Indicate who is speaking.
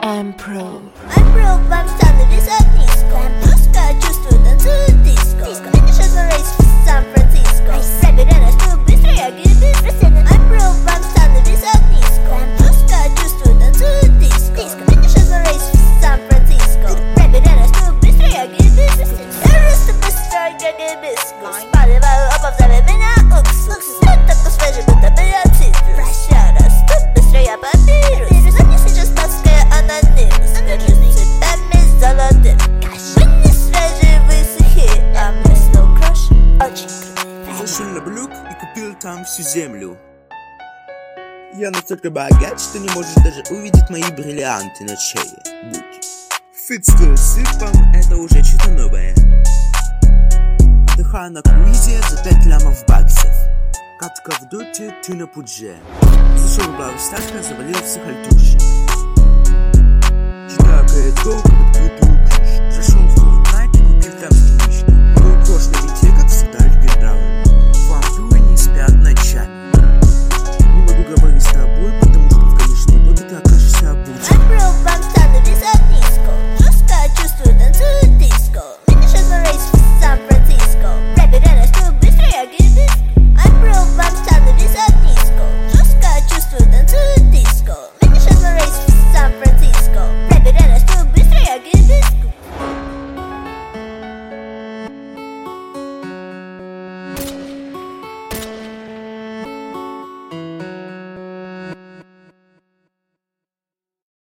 Speaker 1: I'm-Pro.
Speaker 2: I'm-Pro, вам становись низко. Пускай чувствую, танцует диско. Финишет на рейс в Сан-Франциско. Пробирай на стул, быстро я гибель расценен. I'm-Pro, вам становись низко. Пускай чувствую, танцует диско. Финишет на рейс в Сан-Франциско. Пробирай на стул, быстро я гибель расценен. Я расту быстро, я гибискус. Спаливаю оба, зови меня уксус. Вот такой свежий, будто бы я цитрус. Прощай, расту быстро, я папирус. Мне сейчас таская анонимус. Держусь цепями золотым. Вы не свежие, вы сухие, а мне стал краш очень крутой.
Speaker 3: Зашел на блюк и купил там всю землю. Я настолько богат, что не можешь даже увидеть мои бриллианты на шее. Будь. Фит с сыпом, это уже что-то новое. Отдыхаю на круизе за 5 лямов баксов. Катка в доте, ты на пудже. Зашел в Бравл Старс, завалил всех альтушек.